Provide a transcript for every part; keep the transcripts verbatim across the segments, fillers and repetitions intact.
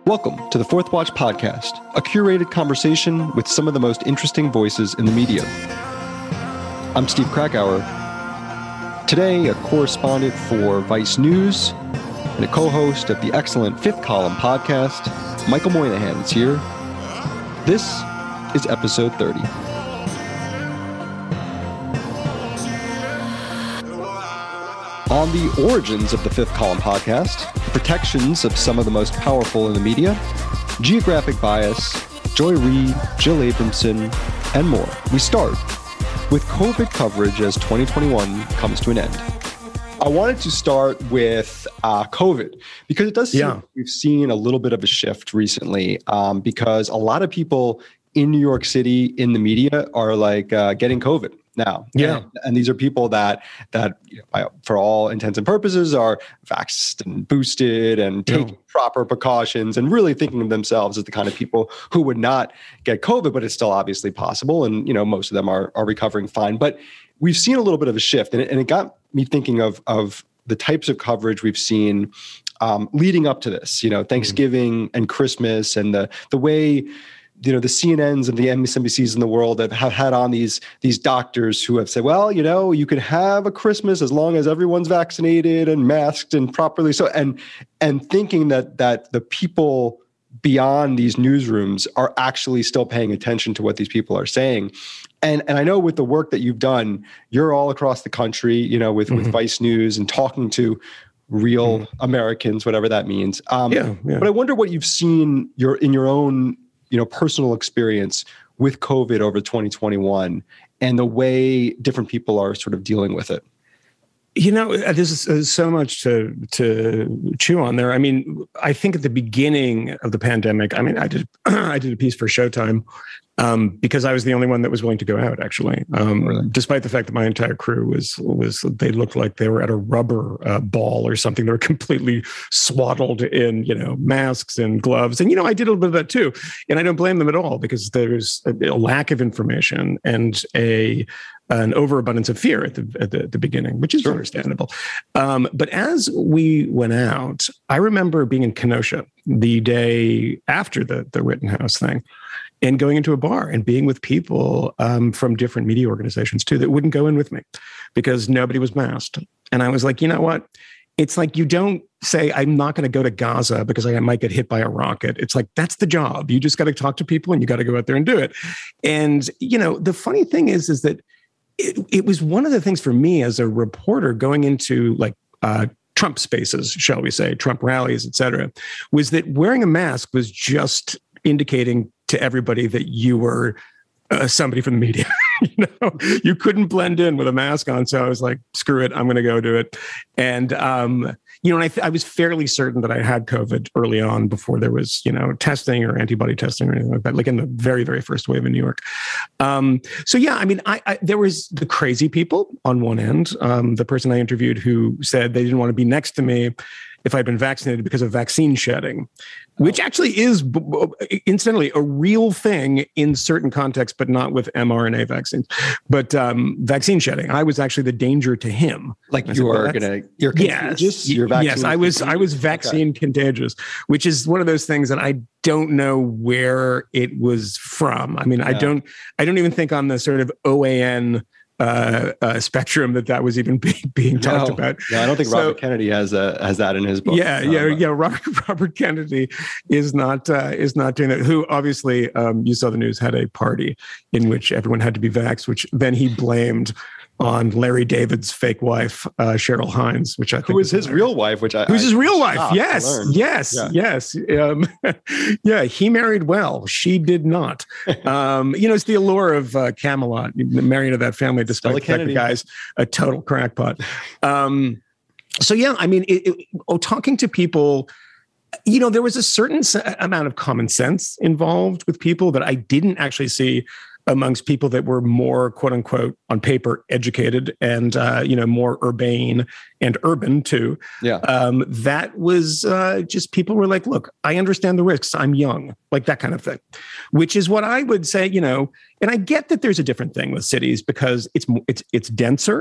Welcome to the Fourth Watch Podcast, a curated conversation with some of the most interesting voices in the media. I'm Steve Krakauer. Today, a correspondent for Vice News and a co-host of the excellent Fifth Column podcast, Michael Moynihan is here. This is episode thirty. On the origins of the Fifth Column podcast, the protections of some of the most powerful in the media, geographic bias, Joy Reid, Jill Abramson, and more, we start with COVID coverage as twenty twenty-one comes to an end. I wanted to start with uh, COVID because it does seem yeah. like we've seen a little bit of a shift recently um, because a lot of people in New York City in the media are like uh, getting COVID now. Yeah. And, and these are people that, that you know, for all intents and purposes, are vaxxed and boosted and taking yeah. proper precautions and really thinking of themselves as the kind of people who would not get COVID, but it's still obviously possible. And, you know, most of them are, are recovering fine. But we've seen a little bit of a shift. And it, and it got me thinking of, of the types of coverage we've seen um, leading up to this, you know, Thanksgiving mm-hmm. and Christmas, and the the way, you know, the C N Ns and the M S N B Cs in the world that have had on these these doctors who have said, well, you know, you can have a Christmas as long as everyone's vaccinated and masked and properly so, and and thinking that that the people beyond these newsrooms are actually still paying attention to what these people are saying. And and I know with the work that you've done, you're all across the country, you know, with, mm-hmm. with Vice News and talking to real mm-hmm. Americans, whatever that means. Um, yeah, yeah. But I wonder what you've seen your in your own you know, personal experience with COVID over twenty twenty-one and the way different people are sort of dealing with it. You know, there's, there's so much to to chew on there. I mean, I think at the beginning of the pandemic, I mean, I did I did a piece for Showtime um, because I was the only one that was willing to go out, actually, um, really? Despite the fact that my entire crew was, was they looked like they were at a rubber uh, ball or something. They were completely swaddled in, you know, masks and gloves. And, you know, I did a little bit of that too. And I don't blame them at all because there's a, a lack of information and a an overabundance of fear at the at the, the beginning, which is sure. understandable. Um, but as we went out, I remember being in Kenosha the day after the, the Rittenhouse thing and going into a bar and being with people um, from different media organizations too that wouldn't go in with me because nobody was masked. And I was like, you know what? It's like you don't say, I'm not going to go to Gaza because I might get hit by a rocket. It's like, that's the job. You just got to talk to people and you got to go out there and do it. And, you know, the funny thing is, is that It, it was one of the things for me as a reporter going into like uh, Trump spaces, shall we say, Trump rallies, et cetera, was that wearing a mask was just indicating to everybody that you were uh, somebody from the media. You know, you couldn't blend in with a mask on. So I was like, screw it, I'm going to go do it. And, um, you know, and I, th- I was fairly certain that I had COVID early on before there was, you know, testing or antibody testing or anything like that, like in the very, very first wave in New York. Um, so, yeah, I mean, I, I there was the crazy people on one end, um, the person I interviewed who said they didn't want to be next to me if I'd been vaccinated because of vaccine shedding, which actually is, incidentally, a real thing in certain contexts, but not with mRNA vaccines. But um, vaccine shedding, I was actually the danger to him. Like you said, are well, gonna, you're contagious. Yes, you're vaccine yes, I was, I was vaccine okay. contagious, which is one of those things that I don't know where it was from. I mean, yeah. I don't, I don't even think on the sort of O A N Uh, uh, spectrum that that was even be, being talked no, about. Yeah, I don't think so, Robert Kennedy has uh, has that in his book. Yeah, um, yeah, yeah. Robert, Robert Kennedy is not uh, is not doing that. Who obviously, um, you saw the news, had a party in which everyone had to be vaxxed, which then he blamed on Larry David's fake wife, uh, Cheryl Hines, which I think who is his real wife, which I who's I his real wife? Yes, yes, yeah. yes. Um, yeah, he married well. She did not. Um, you know, it's the allure of uh, Camelot, marrying to that family, despite the fact the guy's a total crackpot. Um, so yeah, I mean, it, it, oh, talking to people. You know, there was a certain amount of common sense involved with people that I didn't actually see amongst people that were more, quote unquote, on paper educated and, uh, you know, more urbane and urban too. Yeah. Um, that was uh, just people were like, look, I understand the risks. I'm young, like that kind of thing, which is what I would say, you know, and I get that there's a different thing with cities because it's it's it's denser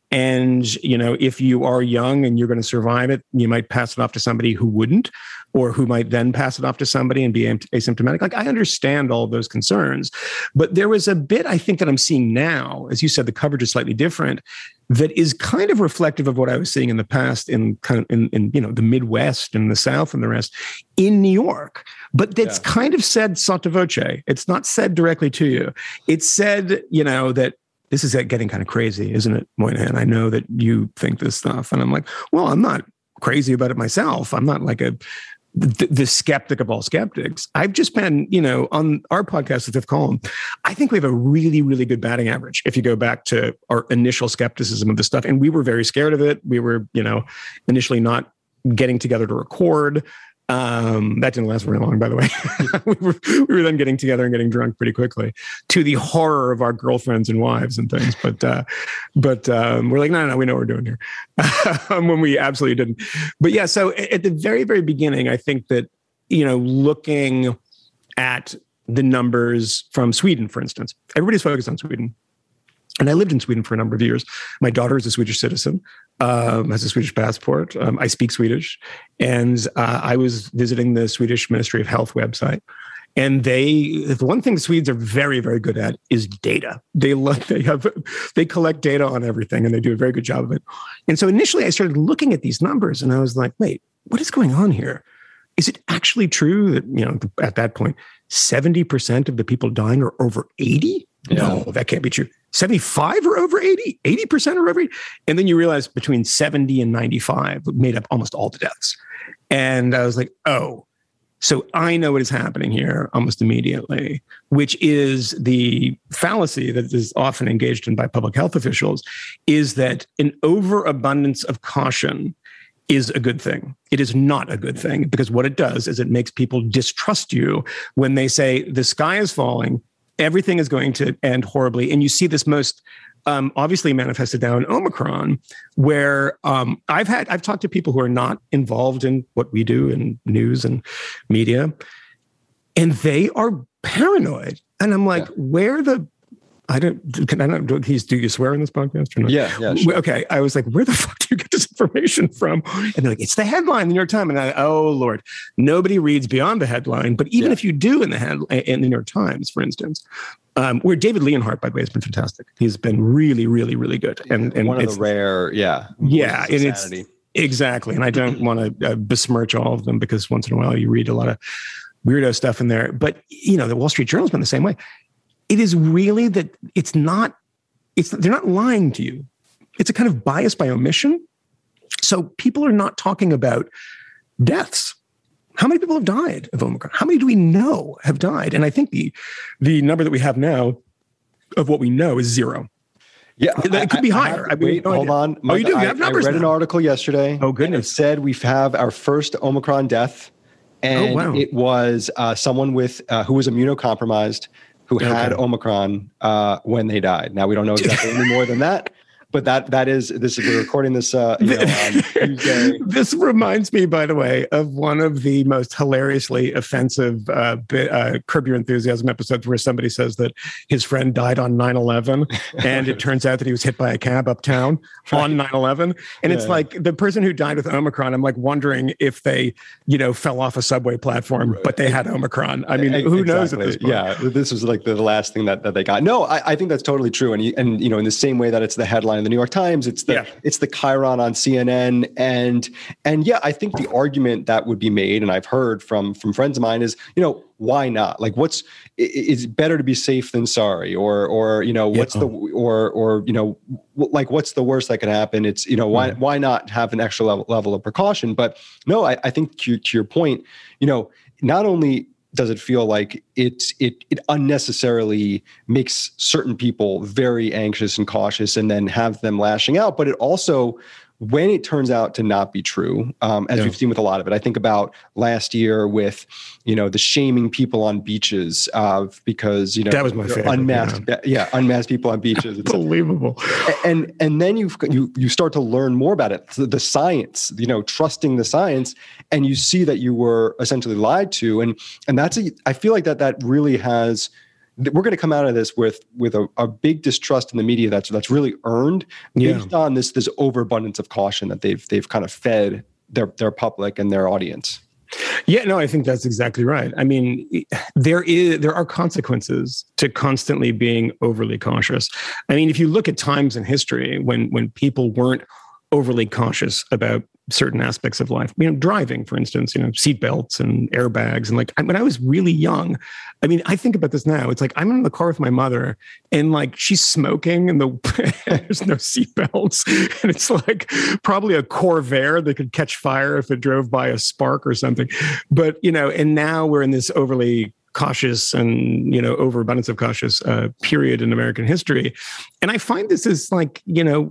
And, you know, if you are young and you're going to survive it, you might pass it off to somebody who wouldn't, or who might then pass it off to somebody and be asymptomatic. Like, I understand all of those concerns, but there was a bit, I think, that I'm seeing now, as you said, the coverage is slightly different, that is kind of reflective of what I was seeing in the past in kind of in, in you know, the Midwest and the South and the rest in New York. But that's yeah. kind of said sotto voce. It's not said directly to you. It's said, you know, that this is getting kind of crazy, isn't it, Moynihan? I know that you think this stuff. And I'm like, well, I'm not crazy about it myself. I'm not like a the, the skeptic of all skeptics. I've just been, you know, on our podcast, The Fifth Column, I think we have a really, really good batting average if you go back to our initial skepticism of this stuff. And we were very scared of it. We were, you know, initially not getting together to record. Um, that didn't last very long, by the way. we, were, we were then getting together and getting drunk pretty quickly, to the horror of our girlfriends and wives and things. But uh, but um, we're like, no, no, no, we know what we're doing here. When we absolutely didn't. But yeah, so at the very, very beginning, I think that, you know, looking at the numbers from Sweden, for instance, everybody's focused on Sweden. And I lived in Sweden for a number of years. My daughter is a Swedish citizen, um, has a Swedish passport. Um, I speak Swedish. And uh, I was visiting the Swedish Ministry of Health website. And they, the one thing the Swedes are very, very good at is data. They love, they have, they collect data on everything, and they do a very good job of it. And so initially I started looking at these numbers, and I was like, wait, what is going on here? Is it actually true that, you know, at that point, seventy percent of the people dying are over eighty? Yeah. No, that can't be true. seventy-five or over eighty, eighty percent or over eighty. And then you realize between seventy and ninety-five made up almost all the deaths. And I was like, oh, so I know what is happening here almost immediately, which is the fallacy that is often engaged in by public health officials, is that an overabundance of caution is a good thing. It is not a good thing, because what it does is it makes people distrust you when they say the sky is falling, everything is going to end horribly. And you see this most um, obviously manifested now in Omicron, where um, I've had, I've talked to people who are not involved in what we do in news and media, and they are paranoid. And I'm like, yeah. where the, I don't, can I not, do you swear in this podcast or not? Yeah, yeah, sure. Okay. I was like, where the fuck do you get this information from? And they're like, it's the headline in the New York Times. And I, oh Lord, nobody reads beyond the headline. But even yeah. if you do in the head, in the New York Times, for instance, um, where David Leonhardt, by the way, has been fantastic. He's been really, really, really good. And, and one of the rare, yeah. Yeah. And it's exactly. And I don't want to uh, besmirch all of them, because once in a while you read a lot of weirdo stuff in there. But, you know, the Wall Street Journal's been the same way. It is really that it's not, it's, they're not lying to you. It's a kind of bias by omission. So people are not talking about deaths. How many people have died of Omicron? How many do we know have died? And I think the, the number that we have now of what we know is zero. Yeah, it, it could be I, higher. I, I mean, wait, no hold idea. on. Mike, oh, you do? You I, have numbers I read now. an article yesterday. Oh, goodness. And it said we have our first Omicron death. And oh, wow. it was uh, someone with uh, who was immunocompromised, who okay. had Omicron uh, when they died. Now, we don't know exactly any more than that, but that that is, this is, we're recording this uh, you know, on Tuesday. This reminds me, by the way, of one of the most hilariously offensive uh, bit, uh, Curb Your Enthusiasm episodes, where somebody says that his friend died on nine eleven, and it turns out that he was hit by a cab uptown right. on nine eleven. And yeah. it's like the person who died with Omicron, I'm like wondering if they, you know, fell off a subway platform, right. but they had Omicron. I mean, who exactly. knows at this point? Yeah, this was like the last thing that, that they got. No, I, I think that's totally true. And, you, and, you know, in the same way that it's the headline in the New York Times, it's the yeah. it's the Chiron on C N N, and and yeah, I think the argument that would be made, and I've heard from from friends of mine, is, you know, why not? Like, what's it's better to be safe than sorry, or or you know, what's yeah. the or or you know, like what's the worst that could happen? It's, you know, why mm. why not have an extra level level of precaution? But no, I, I think to, to your point, you know, not only does it feel like it, it it unnecessarily makes certain people very anxious and cautious, and then have them lashing out, but it also, when it turns out to not be true, um, as yeah. we've seen with a lot of it, I think about last year with, you know, the shaming people on beaches uh, because, you know, that was my favorite. Unmasked, yeah. yeah, unmasked people on beaches. Unbelievable. And and then you you you start to learn more about it, the, the science, you know, trusting the science, and you see that you were essentially lied to, and and that's a, I feel like that that really has, we're going to come out of this with with a, a big distrust in the media that's that's really earned based yeah. on this this overabundance of caution that they've they've kind of fed their their public and their audience. Yeah, no, I think that's exactly right. I mean, there is there are consequences to constantly being overly cautious. I mean, if you look at times in history when when people weren't overly cautious about certain aspects of life, you know, driving, for instance, you know, seatbelts and airbags. And like, when I was really young, I mean, I think about this now. It's like, I'm in the car with my mother and like, she's smoking and the there's no seatbelts. And it's like probably a Corvair that could catch fire if it drove by a spark or something. But, you know, and now we're in this overly cautious and, you know, overabundance of cautious uh, period in American history. And I find this is like, you know,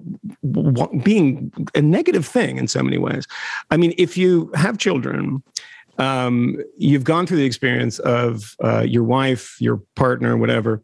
w- being a negative thing in so many ways. I mean, if you have children, um, you've gone through the experience of uh, your wife, your partner, whatever,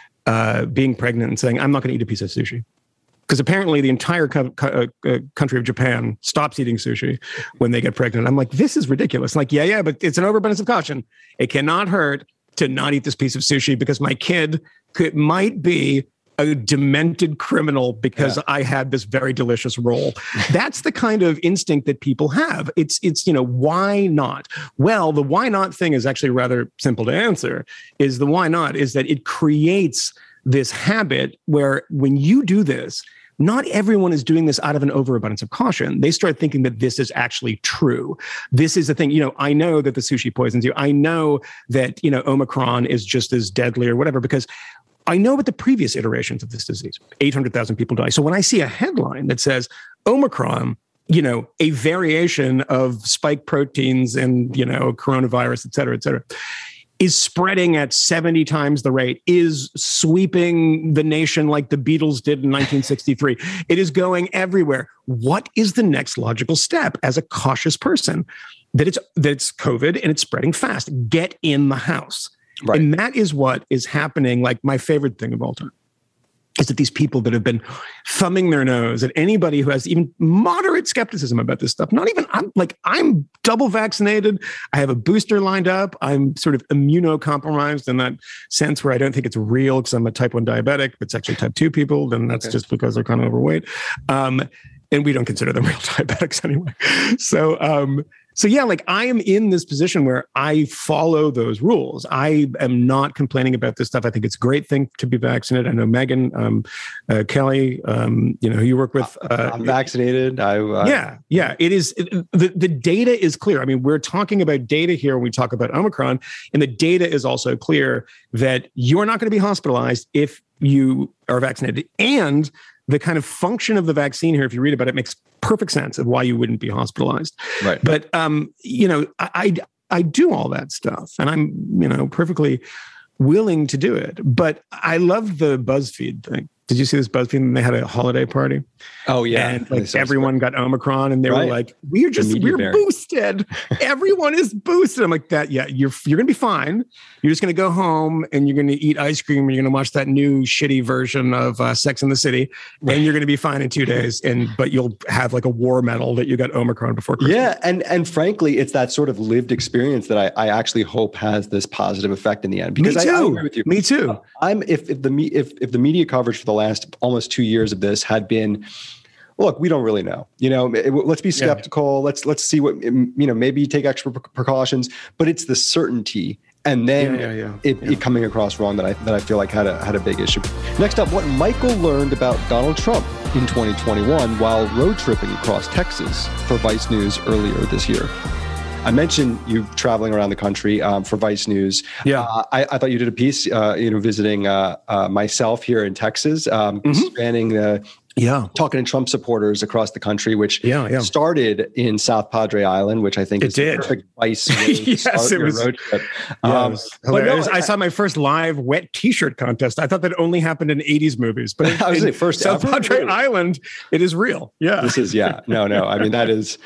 uh, being pregnant and saying, I'm not going to eat a piece of sushi. Because apparently the entire co- co- uh, country of Japan stops eating sushi when they get pregnant. I'm like, this is ridiculous. Like, yeah, yeah, but it's an overabundance of caution. It cannot hurt to not eat this piece of sushi because my kid could might be a demented criminal because yeah. I had this very delicious roll. That's the kind of instinct that people have. It's, it's, you know, why not? Well, the why not thing is actually rather simple to answer. Is the why not is that it creates this habit where when you do this, not everyone is doing this out of an overabundance of caution. They start thinking that this is actually true. This is the thing, you know, I know that the sushi poisons you. I know that, you know, Omicron is just as deadly or whatever, because I know what the previous iterations of this disease, eight hundred thousand people die. So when I see a headline that says Omicron, you know, a variation of spike proteins and, you know, coronavirus, et cetera, et cetera, is spreading at seventy times the rate, is sweeping the nation like the Beatles did in nineteen sixty-three. It is going everywhere. What is the next logical step as a cautious person? That it's that it's COVID and it's spreading fast. Get in the house. Right. And that is what is happening. Like my favorite thing of all time is that these people that have been thumbing their nose at anybody who has even moderate skepticism about this stuff, not even, I'm like, I'm double vaccinated. I have a booster lined up. I'm sort of immunocompromised in that sense where I don't think it's real because I'm a type one diabetic. If it's actually type two people, then that's okay. Just because they're kind of overweight. Um, and we don't consider them real diabetics anyway. So, um, So yeah, like I am in this position where I follow those rules. I am not complaining about this stuff. I think it's a great thing to be vaccinated. I know Megan um, uh, Kelly, um, you know, who you work with. Uh, I'm vaccinated. I, uh, yeah, yeah. It is it, the the data is clear. I mean, we're talking about data here when we talk about Omicron, and the data is also clear that you are not going to be hospitalized if you are vaccinated. And the kind of function of the vaccine here, if you read about it, makes perfect sense of why you wouldn't be hospitalized. Right. But, um, you know, I, I, I do all that stuff and I'm, you know, perfectly willing to do it. But I love the BuzzFeed thing. Did you see this BuzzFeed? And they had a holiday party. Oh yeah, and like everyone got Omicron, and they right. were like, "We're just we're bear. boosted. Everyone is boosted." I'm like, "That yeah, you're you're gonna be fine. You're just gonna go home and you're gonna eat ice cream and you're gonna watch that new shitty version of uh, Sex and the City, and you're gonna be fine in two days. And but you'll have like a war medal that you got Omicron before Christmas." Yeah, and and frankly, it's that sort of lived experience that I, I actually hope has this positive effect in the end. Because Me too. I, I agree with you. Me too. I'm if if the if if the media coverage for the last almost two years of this had been, look, we don't really know, you know, it, let's be skeptical. Yeah. Let's, let's see what, you know, maybe take extra precautions, but it's the certainty and then yeah, yeah, yeah. It, yeah. it coming across wrong that I, that I feel like had a, had a big issue. Next up, what Michael learned about Donald Trump in twenty twenty-one while road tripping across Texas for Vice News earlier this year. I mentioned you traveling around the country um, for Vice News. Yeah, uh, I, I thought you did a piece, uh, you know, visiting uh, uh, myself here in Texas, um, mm-hmm. spanning the. Yeah, talking to Trump supporters across the country, which yeah, yeah. started in South Padre Island, which I think it is did. the perfect Vice way to yes, start it your was, road trip. Yeah, um, it was hilarious. No, I, I saw my first live wet T-shirt contest. I thought that only happened in eighties movies, but I was in say first South ever? Padre Island, it is real. Yeah, this is yeah, no, no. I mean that is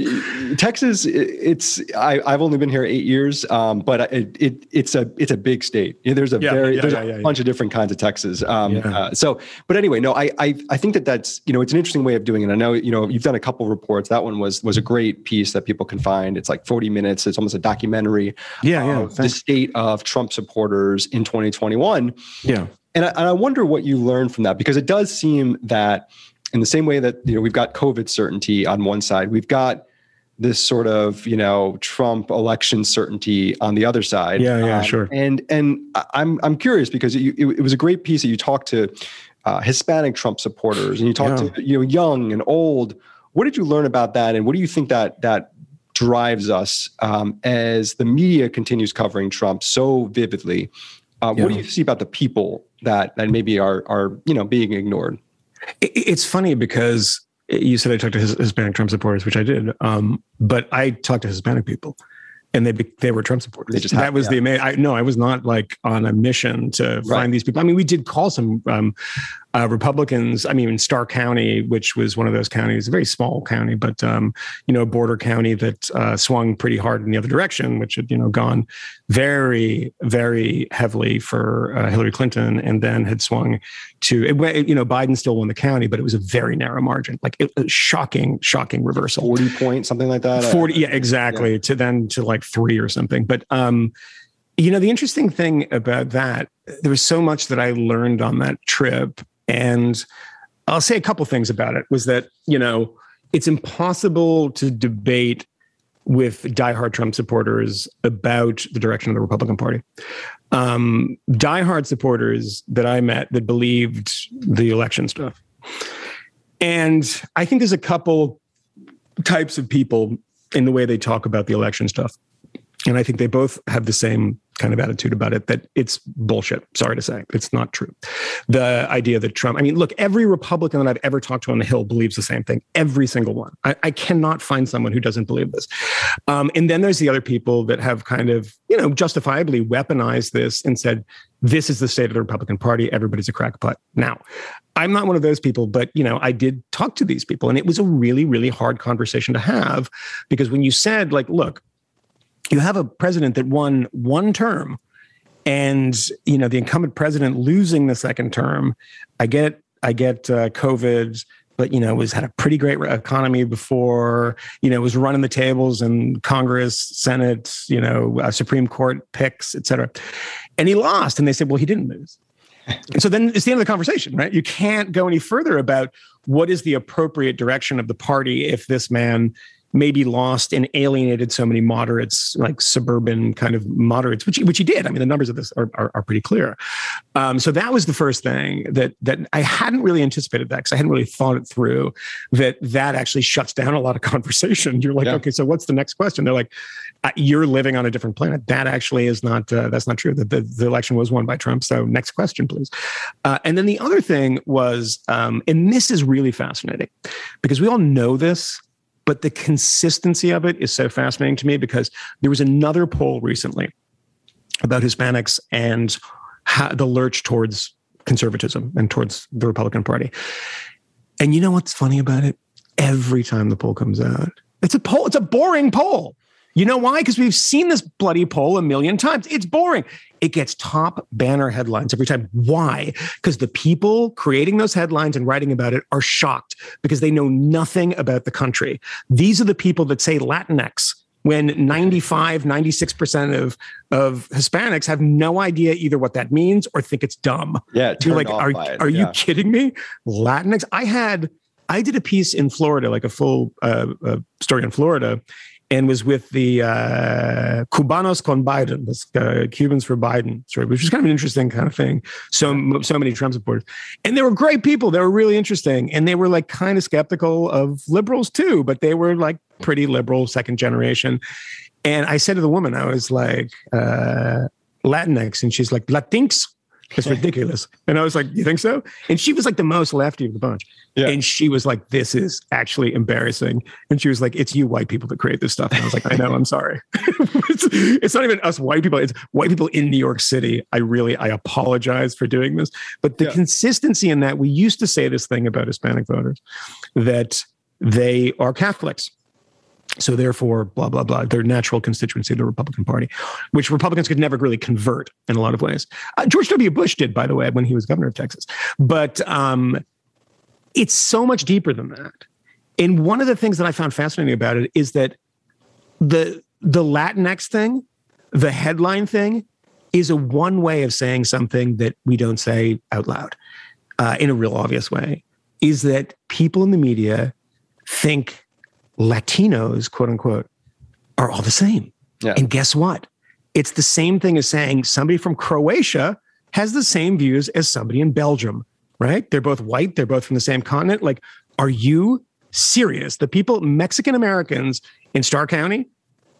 Texas. It's I, I've only been here eight years, um, but it, it it's a it's a big state. There's a yeah, very yeah, there's yeah, a yeah, bunch yeah. of different kinds of Texas. Um, yeah. uh, so, but anyway, no, I I I think that that's, you know, it's an interesting way of doing it. I know, you know, you've done a couple of reports. That one was was a great piece that people can find. It's like forty minutes. It's almost a documentary. Yeah, yeah. Of the state of Trump supporters in twenty twenty-one. Yeah. And I, and I wonder what you learned from that, because it does seem that in the same way that, you know, we've got COVID certainty on one side, we've got this sort of, you know, Trump election certainty on the other side. Yeah, yeah, um, sure. And and I'm I'm curious because it, it, it was a great piece that you talked to uh, Hispanic Trump supporters, and you talked yeah. to, you know, young and old. What did you learn about that, and what do you think that that drives us um, as the media continues covering Trump so vividly? Uh, yeah. What do you see about the people that that maybe are are you know being ignored? It's funny because you said I talked to Hispanic Trump supporters, which I did, um, but I talked to Hispanic people, and they they were Trump supporters. They just that was yeah. the amazing. I, no, I was not like on a mission to right. find these people. I mean, we did call some um, uh, Republicans. I mean, in Starr County, which was one of those counties, a very small county, but um, you know, a border county that uh, swung pretty hard in the other direction, which had you know gone very, very heavily for uh, Hillary Clinton, and then had swung to it, you know Biden still won the county, but it was a very narrow margin, like it, a shocking, shocking reversal. forty points, something like that. Forty, yeah, exactly. Yeah. To then to like three or something. But um, you know, the interesting thing about that, there was so much that I learned on that trip. And I'll say a couple things about it, was that, you know, it's impossible to debate with diehard Trump supporters about the direction of the Republican Party. Um, diehard supporters that I met that believed the election stuff. And I think there's a couple types of people in the way they talk about the election stuff. And I think they both have the same kind of attitude about it, that it's bullshit. Sorry to say, it's not true. The idea that Trump, I mean, look, every Republican that I've ever talked to on the Hill believes the same thing. Every single one. I, I cannot find someone who doesn't believe this. Um, and then there's the other people that have kind of, you know, justifiably weaponized this and said, this is the state of the Republican Party. Everybody's a crackpot. Now, I'm not one of those people, but, you know, I did talk to these people, and it was a really, really hard conversation to have, because when you said, like, look, you have a president that won one term, and, you know, the incumbent president losing the second term. I get, I get uh, COVID, but, you know, was had a pretty great economy before, you know, was running the tables in Congress, Senate, you know, uh, Supreme Court picks, et cetera. And he lost. And they said, well, he didn't lose. And so then it's the end of the conversation, right? You can't go any further about what is the appropriate direction of the party if this man maybe lost and alienated so many moderates, like suburban kind of moderates, which which he did. I mean, the numbers of this are are, are pretty clear. Um, so that was the first thing that that I hadn't really anticipated, that because I hadn't really thought it through, that that actually shuts down a lot of conversation. You're like, yeah. okay, so what's the next question? They're like, uh, you're living on a different planet. That actually is not, uh, that's not true. The, the, the election was won by Trump. So next question, please. Uh, and then the other thing was, um, and this is really fascinating, because we all know this, but the consistency of it is so fascinating to me, because there was another poll recently about Hispanics and how, the lurch towards conservatism and towards the Republican Party. And you know what's funny about it? Every time the poll comes out, it's a poll. It's a boring poll. You know why? Because we've seen this bloody poll a million times. It's boring. It gets top banner headlines every time. Why? Because the people creating those headlines and writing about it are shocked, because they know nothing about the country. These are the people that say Latinx when ninety-five, ninety-six percent of, of Hispanics have no idea either what that means or think it's dumb. Yeah. You're like, are, it, are yeah. you kidding me? Latinx? I had, I did a piece in Florida, like a full uh, uh, story in Florida, and was with the uh, Cubanos con Biden, this, uh, Cubans for Biden story, which was kind of an interesting kind of thing. So, so many Trump supporters. And they were great people. They were really interesting. And they were like kind of skeptical of liberals too, but they were like pretty liberal, second generation. And I said to the woman, I was like, uh, Latinx. And she's like, Latinx? It's ridiculous. And I was like, you think so? And she was like the most lefty of the bunch. Yeah. And she was like, this is actually embarrassing. And she was like, it's you white people that create this stuff. And I was like, I know, I'm sorry. it's, it's not even us white people. It's white people in New York City. I really, I apologize for doing this. But the yeah. consistency in that, we used to say this thing about Hispanic voters, that they are Catholics. So therefore, blah, blah, blah, their natural constituency of the Republican Party, which Republicans could never really convert in a lot of ways. Uh, George W. Bush did, by the way, when he was governor of Texas. But um, it's so much deeper than that. And one of the things that I found fascinating about it is that the the Latinx thing, the headline thing, is a one way of saying something that we don't say out loud uh, in a real obvious way, is that people in the media think Latinos, quote unquote, are all the same. Yeah. And guess what? It's the same thing as saying somebody from Croatia has the same views as somebody in Belgium, right? They're both white. They're both from the same continent. Like, are you serious? The people, Mexican Americans in Starr County,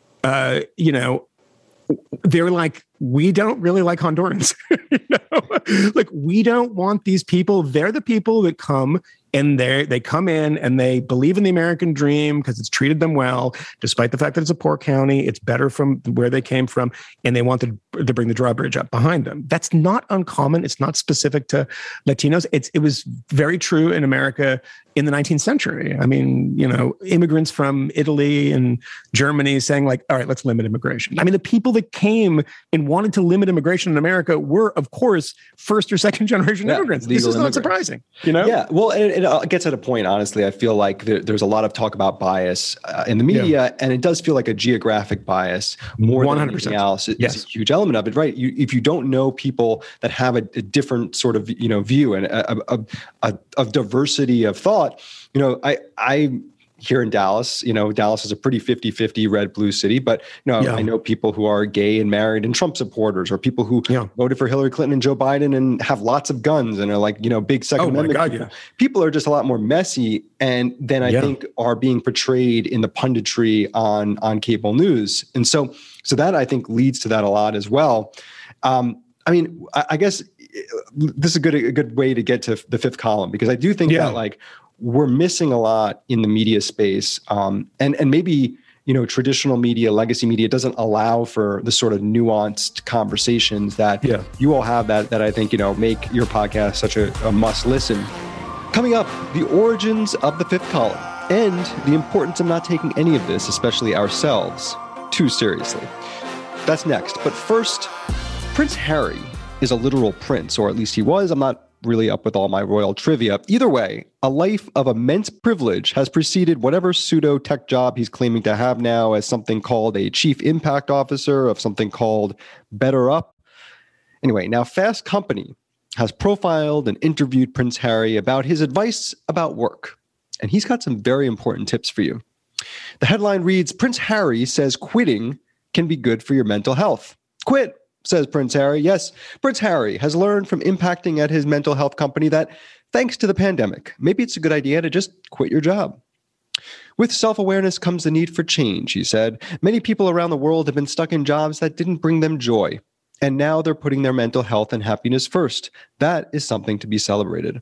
uh, you know, they're like, we don't really like Hondurans. you know? Like, we don't want these people. They're the people that come and they they come in and they believe in the American dream because it's treated them well, despite the fact that it's a poor county. It's better from where they came from, and they want to, to bring the drawbridge up behind them. That's not uncommon. It's not specific to Latinos. It's it was very true in America in the nineteenth century. I mean, you know, immigrants from Italy and Germany saying like, all right, let's limit immigration. I mean, the people that came and wanted to limit immigration in America were, of course, first or second generation yeah, immigrants. This is not surprising, you know? Yeah. Well, it, it gets at a point, honestly, I feel like there, there's a lot of talk about bias uh, in the media, yeah. and it does feel like a geographic bias more one hundred percent. Than anything else. It's yes. a huge element of it, right? You, if you don't know people that have a, a different sort of, you know, view and a, a, a, a diversity of thought, you know, I, I, here in Dallas, you know, Dallas is a pretty fifty-fifty red blue city, but you know, yeah. I know people who are gay and married and Trump supporters, or people who yeah. voted for Hillary Clinton and Joe Biden and have lots of guns and are like, you know, big Second oh Amendment. My God, yeah. People are just a lot more messy, and then I yeah. think are being portrayed in the punditry on on cable news, and so so that I think leads to that a lot as well. Um, I mean, I, I guess this is a good a good way to get to the fifth column, because I do think yeah. that like. We're missing a lot in the media space. Um, and, and maybe, you know, traditional media, legacy media doesn't allow for the sort of nuanced conversations that yeah. you all have that, that I think, you know, make your podcast such a, a must listen. Coming up, the origins of the fifth column and the importance of not taking any of this, especially ourselves, too seriously. That's next. But first, Prince Harry is a literal prince, or at least he was. I'm not really up with all my royal trivia. Either way, a life of immense privilege has preceded whatever pseudo tech job he's claiming to have now as something called a chief impact officer of something called Better Up. Anyway, now Fast Company has profiled and interviewed Prince Harry about his advice about work. And he's got some very important tips for you. The headline reads, Prince Harry says quitting can be good for your mental health. Quit, says Prince Harry. Yes, Prince Harry has learned from impacting at his mental health company that thanks to the pandemic, maybe it's a good idea to just quit your job. With self-awareness comes the need for change, he said. Many people around the world have been stuck in jobs that didn't bring them joy, and now they're putting their mental health and happiness first. That is something to be celebrated.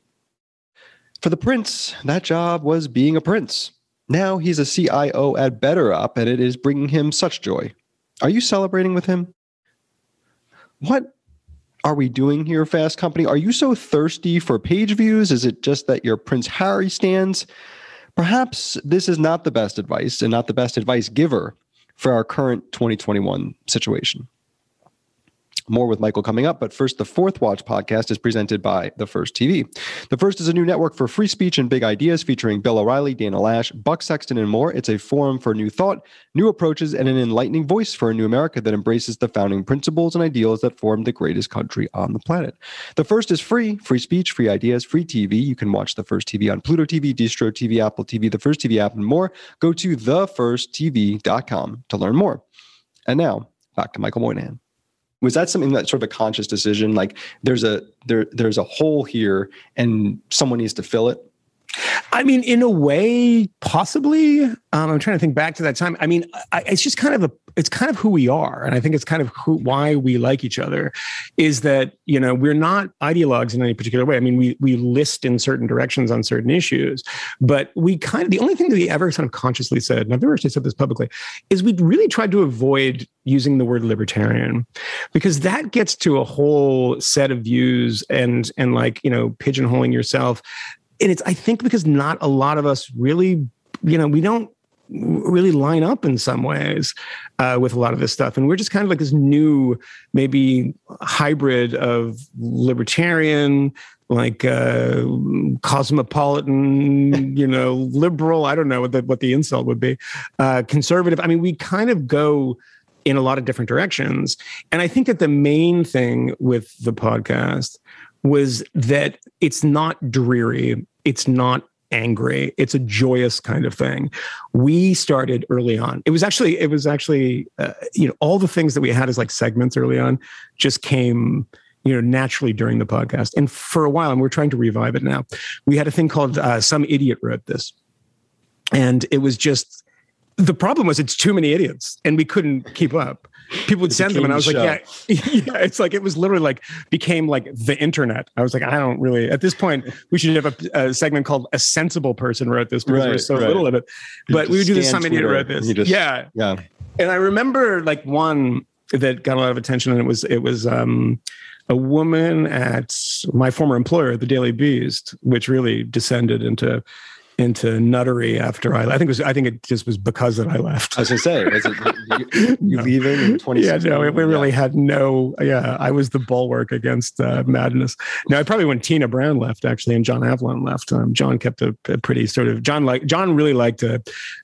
For the prince, that job was being a prince. Now he's a C I O at Better Up, and it is bringing him such joy. Are you celebrating with him? What are we doing here, Fast Company? Are you so thirsty for page views? Is it just that you're Prince Harry stands? Perhaps this is not the best advice and not the best advice giver for our current twenty twenty-one situation. More with Michael coming up, but first, the Fourth Watch podcast is presented by The First T V. The First is a new network for free speech and big ideas featuring Bill O'Reilly, Dana Lash, Buck Sexton, and more. It's a forum for new thought, new approaches, and an enlightening voice for a new America that embraces the founding principles and ideals that formed the greatest country on the planet. The First is free, free speech, free ideas, free T V. You can watch The First T V on Pluto T V, Distro T V, Apple T V, The First T V app, and more. Go to the first t v dot com to learn more. And now, back to Michael Moynihan. Was that something that's sort of a conscious decision? Like there's a there there's a hole here and someone needs to fill it? I mean, in a way, possibly. Um, I'm trying to think back to that time. I mean, I, it's just kind of a, it's kind of who we are. And I think it's kind of who, why we like each other is that, you know, we're not ideologues in any particular way. I mean, we we list in certain directions on certain issues, but we kind of, the only thing that we ever kind of consciously said, and I've never actually said this publicly, is we really tried to avoid using the word libertarian, because that gets to a whole set of views and, and like, you know, pigeonholing yourself. And it's, I think, because not a lot of us really, you know, we don't really line up in some ways uh, with a lot of this stuff. And we're just kind of like this new, maybe hybrid of libertarian, like uh, cosmopolitan, you know, liberal. I don't know what the, what the insult would be. Uh, conservative. I mean, we kind of go in a lot of different directions. And I think that the main thing with the podcast was that it's not dreary. It's not angry. It's a joyous kind of thing. We started early on. It was actually, it was actually, uh, you know, all the things that we had as like segments early on just came, you know, naturally during the podcast. And for a while, and we're trying to revive it now, we had a thing called uh, Some Idiot Wrote This. And it was just, the problem was it's too many idiots and we couldn't keep up. People would send them and I was like, yeah, yeah, it's like, it was literally like, became like the internet. I was like, I don't really, at this point, we should have a, a segment called A Sensible Person Wrote This because right, there's so right. little of it. But we would do this, Some Idiot Wrote This. Just, yeah. Yeah. And I remember like one that got a lot of attention and it was, it was, um, a woman at my former employer, the Daily Beast, which really descended into into nuttery after I. I think it was. I think it just was because that I left. I was gonna say, was it you, you no. leaving in twenty sixteen? Yeah, no, we really yeah. had no. Yeah, I was the bulwark against uh, madness. Now, probably when Tina Brown left, actually, and John Avlon left, um, John kept a, a pretty sort of John like John really liked a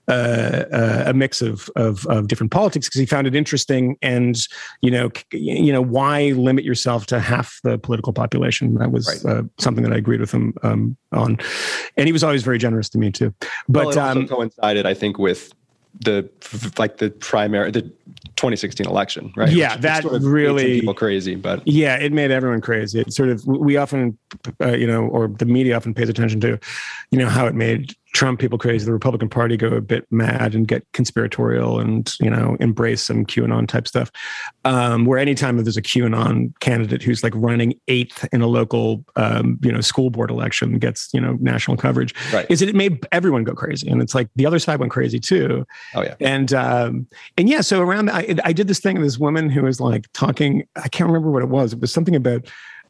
uh, a mix of of, of different politics because he found it interesting, and you know, you know, why limit yourself to half the political population? That was right. uh, something that I agreed with him um, on, and he was always very generous to me too. But well, it also um, coincided, I think, with the like the primary, the twenty sixteen election, right? Yeah, Which, that which sort of really made some people crazy. But yeah, it made everyone crazy. It sort of we often, uh, you know, or the media often pays attention to, you know, how it made Trump people crazy, the Republican Party go a bit mad and get conspiratorial and, you know, embrace some QAnon type stuff. Um, where anytime that there's a QAnon candidate who's like running eighth in a local, um, you know, school board election gets, you know, national coverage, right. is that it made everyone go crazy. And it's like the other side went crazy too. Oh yeah. And, um, and yeah, so around, I, I did this thing with this woman who was like talking, I can't remember what it was. It was something about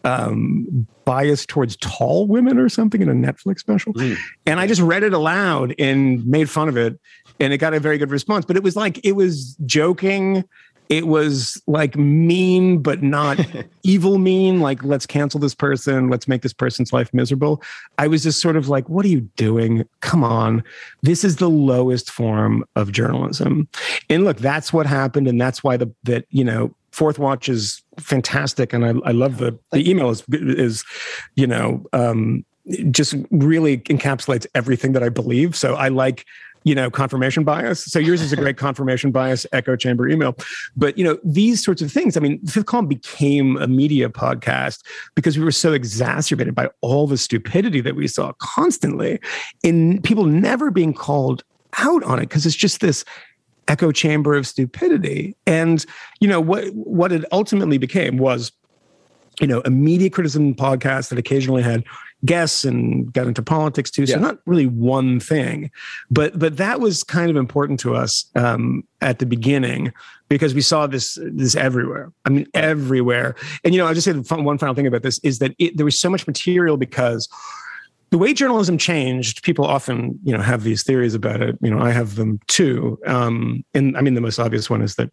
um bias towards tall women or something in a Netflix special. Mm. And I just read it aloud and made fun of it. And it got a very good response. But it was like, it was joking. It was like mean, but not evil mean. Like, let's cancel this person. Let's make this person's life miserable. I was just sort of like, what are you doing? Come on. This is the lowest form of journalism. And look, that's what happened. And that's why the, that, you know, Fourth Watch is fantastic, and I, I love the the email is is you know um, just really encapsulates everything that I believe. So I like you know confirmation bias. So yours is a great confirmation bias echo chamber email. But you know these sorts of things. I mean, Fifth Column became a media podcast because we were so exacerbated by all the stupidity that we saw constantly, in people never being called out on it because it's just this echo chamber of stupidity. And, you know, what, what it ultimately became was, you know, a media criticism podcast that occasionally had guests and got into politics too. So yeah. Not really one thing, but, but that was kind of important to us um, at the beginning because we saw this, this everywhere. I mean, everywhere. And, you know, I'll just say the fun, one final thing about this is that it, there was so much material because the way journalism changed, people often, you know, have these theories about it. You know, I have them too. Um, and I mean, the most obvious one is that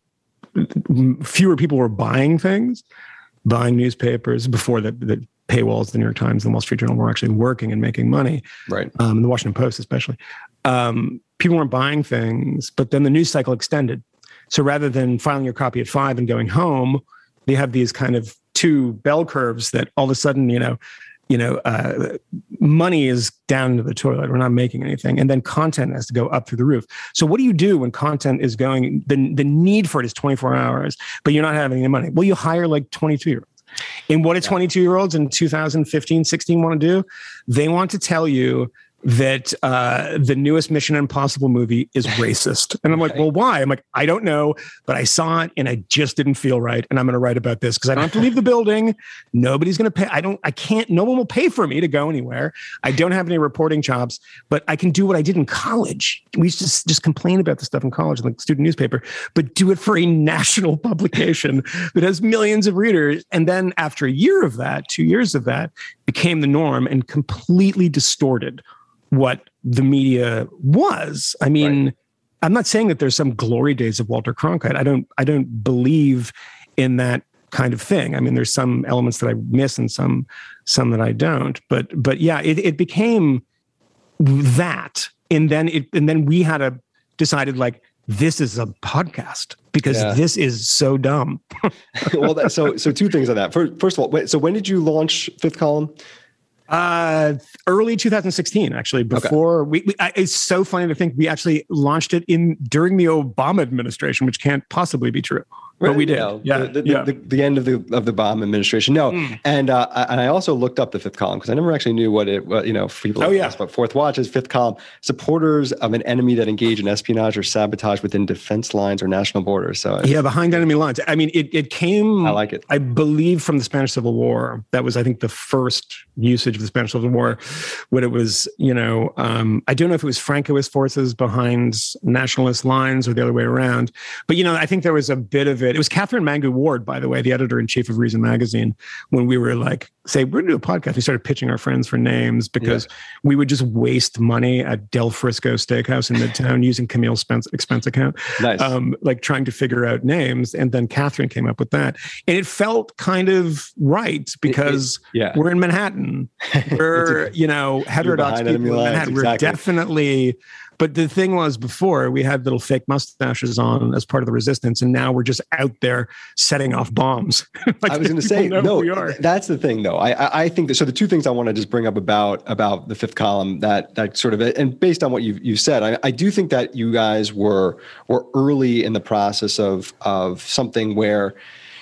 fewer people were buying things, buying newspapers before the, the paywalls, the New York Times, the Wall Street Journal were actually working and making money. Right. Um, and the Washington Post, especially. Um, people weren't buying things, but then the news cycle extended. So rather than filing your copy at five and going home, they have these kind of two bell curves that all of a sudden, you know, you know, uh, money is down into the toilet. We're not making anything. And then content has to go up through the roof. So what do you do when content is going, the, the need for it is twenty-four hours, but you're not having any money? Well, you hire like twenty-two year olds. And what do twenty-two year olds in two thousand fifteen, sixteen want to do? They want to tell you that uh, the newest Mission Impossible movie is racist. And I'm like, well, why? I'm like, I don't know, but I saw it and I just didn't feel right. And I'm going to write about this because I don't have to leave the building. Nobody's going to pay. I don't, I can't, no one will pay for me to go anywhere. I don't have any reporting jobs, but I can do what I did in college. We used to just, just complain about the stuff in college, like student newspaper, but do it for a national publication that has millions of readers. And then after a year of that, two years of that, became the norm and completely distorted what the media was. I mean, right. I'm not saying that there's some glory days of Walter Cronkite. I don't, I don't believe in that kind of thing. I mean, there's some elements that I miss and some some that I don't. But but yeah, it, it became that, and then it and then we had a decided like this is a podcast because yeah. this is so dumb. well, that, so so two things on that. First, first of all, wait, so when did you launch Fifth Column? Uh, early two thousand sixteen, actually. Before okay. we, we I, it's so funny to think we actually launched it in during the Obama administration, which can't possibly be true. But we did. No, yeah, the, the, yeah. The, the end of the of the Obama administration. No, mm. and uh, and I also looked up the Fifth Column because I never actually knew what it. What, you know, for people. Oh yeah. But Fourth Watch is Fifth Column. Supporters of an enemy that engage in espionage or sabotage within defense lines or national borders. So yeah, behind enemy lines. I mean, it it came. I like it. I believe from the Spanish Civil War. That was, I think, the first usage of the Spanish Civil War, when it was, you know, um, I don't know if it was Francoist forces behind nationalist lines or the other way around. But you know, I think there was a bit of it. It was Catherine Mangu Ward, by the way, the editor-in-chief of Reason Magazine, when we were like, say, we're going to do a podcast. We started pitching our friends for names because yeah. we would just waste money at Del Frisco Steakhouse in Midtown using Camille's expense, expense account, nice. um, like trying to figure out names. And then Catherine came up with that. And it felt kind of right because it, it, yeah. we're in Manhattan. We're, a, you know, heterodox people in Manhattan. Exactly. We're definitely... But the thing was, before we had little fake mustaches on as part of the resistance, and now we're just out there setting off bombs. like I was going to say, no, that's the thing, though. I, I think that. So the two things I want to just bring up about about the Fifth Column, that that sort of, and based on what you you said, I, I do think that you guys were were early in the process of of something where.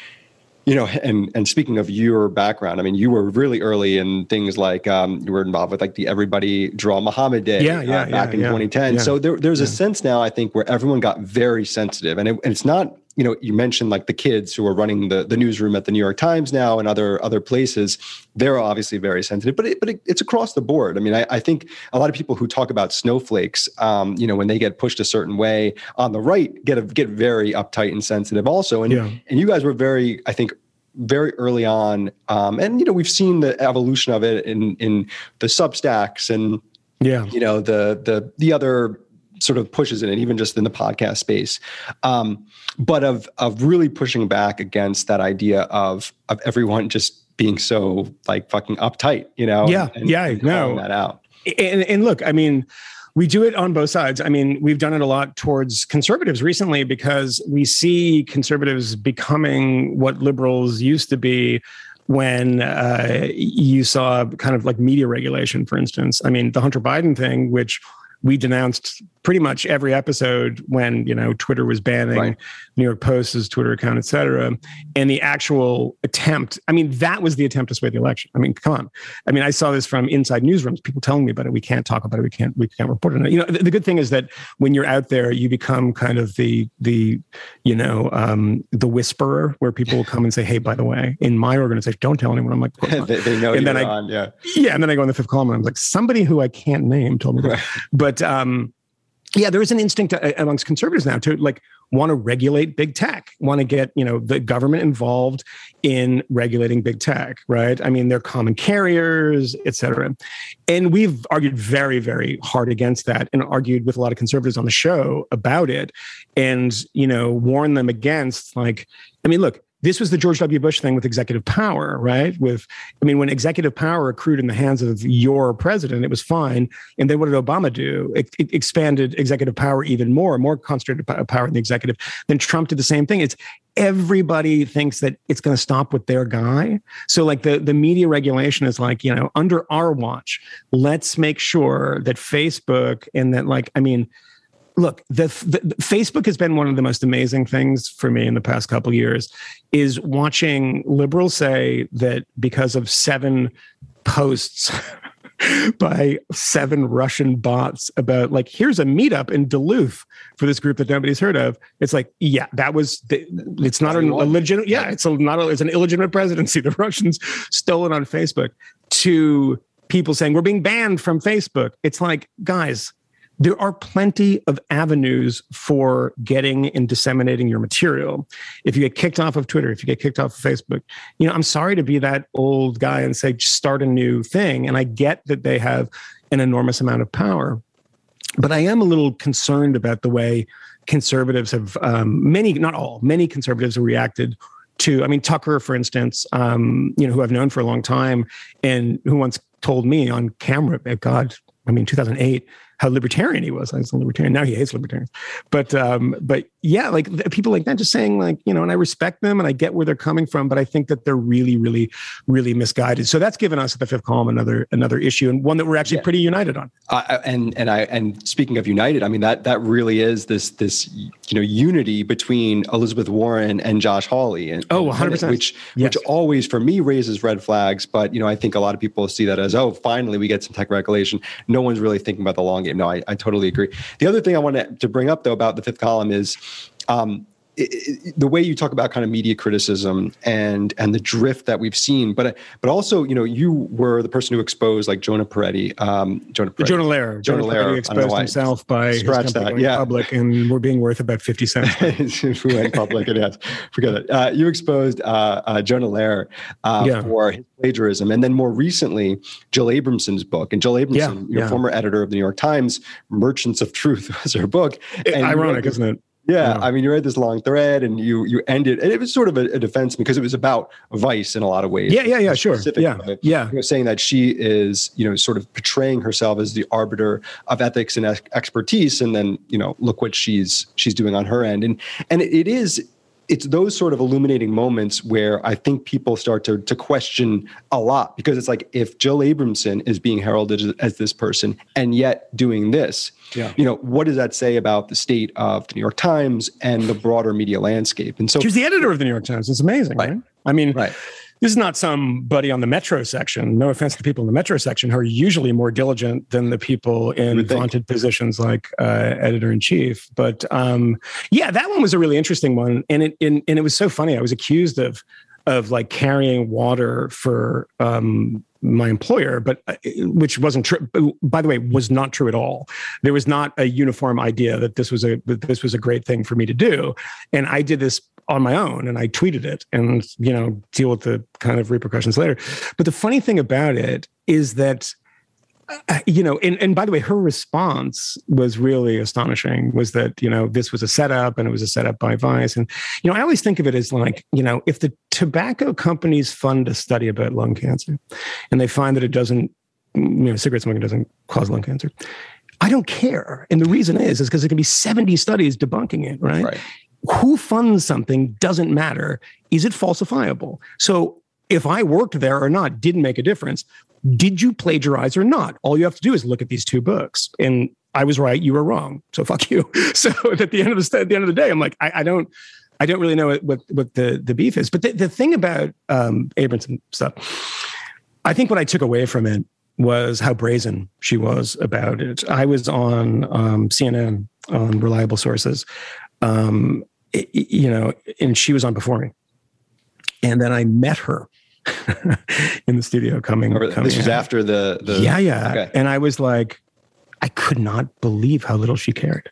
You know, and and speaking of your background, I mean, you were really early in things like um, you were involved with like the Everybody Draw Muhammad Day yeah, yeah, uh, back yeah, in yeah, twenty ten. Yeah, so there, there's yeah. a sense now, I think, where everyone got very sensitive. And, it, and it's not, you know, you mentioned like the kids who are running the, the newsroom at the New York Times now and other other places. They're obviously very sensitive, but it, but it, it's across the board. I mean, I, I think a lot of people who talk about snowflakes, um, you know, when they get pushed a certain way on the right, get a, get very uptight and sensitive also. And yeah. and you guys were very, I think, very early on. Um, and, you know, we've seen the evolution of it in, in the Substacks and, yeah, you know, the, the, the other sort of pushes in it, even just in the podcast space. Um, but of, of really pushing back against that idea of, of everyone just being so like fucking uptight, you know? Yeah. And, yeah. and no. that out. And, and look, I mean, we do it on both sides. I mean, we've done it a lot towards conservatives recently because we see conservatives becoming what liberals used to be when uh, you saw kind of like media regulation, for instance. I mean, the Hunter Biden thing, which we denounced pretty much every episode when, you know, Twitter was banning right. New York Post's Twitter account, et cetera. And the actual attempt, I mean, that was the attempt to sway the election. I mean, come on. I mean, I saw this from inside newsrooms, people telling me about it. We can't talk about it. We can't, we can't report on it. You know, the, the good thing is that when you're out there, you become kind of the, the, you know, um, the whisperer where people will come and say, hey, by the way, in my organization, don't tell anyone. I'm like, they, they know and you're then I, on, yeah. Yeah. And then I go in the Fifth Column and I'm like, somebody who I can't name told me that. Right. But, um, yeah, there is an instinct amongst conservatives now to like want to regulate big tech, want to get, you know, the government involved in regulating big tech, right? I mean, they're common carriers, et cetera. And we've argued very, very hard against that and argued with a lot of conservatives on the show about it and, you know, warn them against like, I mean, look, this was the George W. Bush thing with executive power, right? With, I mean, when executive power accrued in the hands of your president, it was fine. And then what did Obama do? It, it expanded executive power even more, more concentrated power in the executive. Then Trump did the same thing. It's everybody thinks that it's going to stop with their guy. So like the, the media regulation is like, you know, under our watch, let's make sure that Facebook and that like, I mean, look, the, the, the Facebook has been one of the most amazing things for me in the past couple of years is watching liberals say that because of seven posts by seven Russian bots about like, here's a meetup in Duluth for this group that nobody's heard of. It's like, yeah, that was, the, it's not an, a legitimate, yeah, it's a, not a, it's an illegitimate presidency. The Russians stole it on Facebook to people saying we're being banned from Facebook. It's like, guys, there are plenty of avenues for getting and disseminating your material. If you get kicked off of Twitter, if you get kicked off of Facebook, you know, I'm sorry to be that old guy and say, just start a new thing. And I get that they have an enormous amount of power, but I am a little concerned about the way conservatives have, um, many, not all, many conservatives have reacted to, I mean, Tucker, for instance, um, you know, who I've known for a long time and who once told me on camera, God, I mean, two thousand eight, how libertarian he was. I was a libertarian. Now he hates libertarians. But um, but yeah, like people like that just saying like, you know, and I respect them and I get where they're coming from, but I think that they're really, really, really misguided. So that's given us at the Fifth Column another another issue, and one that we're actually yeah. pretty united on. Uh, and and I and speaking of united, I mean that that really is this this you know unity between Elizabeth Warren and Josh Hawley. And, oh, one hundred percent. Which yes. which always for me raises red flags. But you know, I think a lot of people see that as, oh, finally we get some tech regulation. No one's really thinking about the long game. No, I, I totally agree. The other thing I wanted to bring up though about the Fifth Column is um, it, it, the way you talk about kind of media criticism and and the drift that we've seen, but but also you know you were the person who exposed like Jonah Peretti, um, Jonah Peretti, Jonah Lehrer, Jonah, Jonah Lehrer exposed himself by his company that. going yeah. public, and we're being worth about fifty cents. If we went public, and yes, forget it. Uh, you exposed uh, uh, Jonah Lehrer uh, yeah. for his plagiarism, and then more recently, Jill Abramson's book. And Jill Abramson, yeah. your yeah. former editor of the New York Times, Merchants of Truth was her book. And ironic, isn't it? Yeah, I mean, you read this long thread, and you you ended, and it was sort of a, a defense because it was about Vice in a lot of ways. Yeah, yeah, yeah, sure. Yeah, yeah. You know, saying that she is, you know, sort of portraying herself as the arbiter of ethics and ex- expertise, and then you know, look what she's she's doing on her end, and and it is. It's those sort of illuminating moments where I think people start to to question a lot, because it's like, if Jill Abramson is being heralded as this person and yet doing this, yeah. you know, what does that say about the state of the New York Times and the broader media landscape? And so she was the editor of the New York Times. It's amazing, right? right? I mean, right. This is not somebody on the Metro section. No offense to people in the Metro section who are usually more diligent than the people in vaunted positions like uh, editor-in-chief. But um, yeah, that one was a really interesting one. And it, and, and it was so funny. I was accused of of like carrying water for um, my employer, but uh, which wasn't true. By the way, was not true at all. There was not a uniform idea that this was a that this was a great thing for me to do. And I did this on my own, and I tweeted it, and you know, deal with the kind of repercussions later. But the funny thing about it is that, uh, you know, and, and by the way, her response was really astonishing. Was that, you know, this was a setup, and it was a setup by Vice, and you know, I always think of it as like, you know, if the tobacco companies fund a study about lung cancer, and they find that it doesn't, you know, cigarette smoking doesn't cause lung cancer, I don't care. And the reason is, is because there can be seventy studies debunking it, right? Right. Who funds something doesn't matter. Is it falsifiable? So if I worked there or not didn't make a difference. Did you plagiarize or not? All you have to do is look at these two books. And I was right, you were wrong. So fuck you. So at the end of the at the end of the day, I'm like, I, I don't, I don't really know what what the the beef is. But the, the thing about um, Abramson stuff, I think what I took away from it was how brazen she was about it. I was on um, C N N on reliable sources. Um, it, you know, and she was on before me. And then I met her in the studio coming. Or coming this was out. after the, the yeah, yeah. Okay. And I was like, I could not believe how little she cared.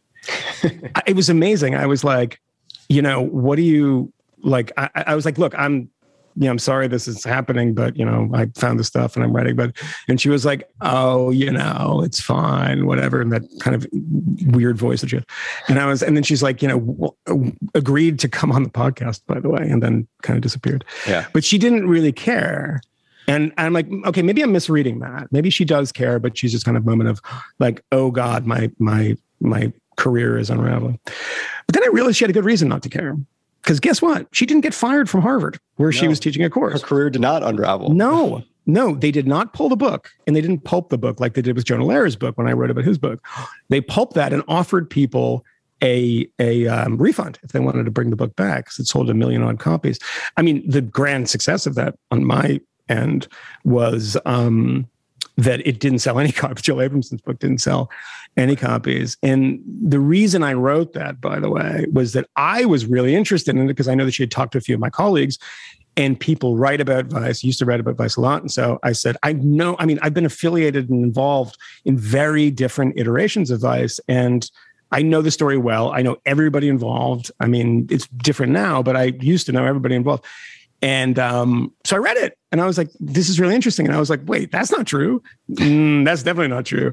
It was amazing. I was like, you know, what do you like? I, I was like, look, I'm, you know, I'm sorry this is happening, but, you know, I found the stuff and I'm writing. But, and she was like, oh, you know, it's fine, whatever. And that kind of weird voice that she had. And I was, and then she's like, you know, w- agreed to come on the podcast, by the way, and then kind of disappeared. Yeah. But she didn't really care. And I'm like, okay, maybe I'm misreading that. Maybe she does care, but she's just kind of a moment of like, oh God, my, my, my career is unraveling. But then I realized she had a good reason not to care. Because guess what? She didn't get fired from Harvard, where no, she was teaching a course. Her career did not unravel. No, no, they did not pull the book, and they didn't pulp the book like they did with Jonah Lehrer's book when I wrote about his book. They pulped that and offered people a a um, refund if they wanted to bring the book back, because it sold a million odd copies. I mean, the grand success of that on my end was um, that it didn't sell any copies. Jill Abramson's book didn't sell any copies. And the reason I wrote that, by the way, was that I was really interested in it because I know that she had talked to a few of my colleagues, and people write about Vice, used to write about Vice a lot. And so I said, I know, I mean, I've been affiliated and involved in very different iterations of Vice, and I know the story well. I know everybody involved. I mean, it's different now, but I used to know everybody involved. And um, so I read it, and I was like, this is really interesting. And I was like, wait, that's not true. Mm, that's definitely not true.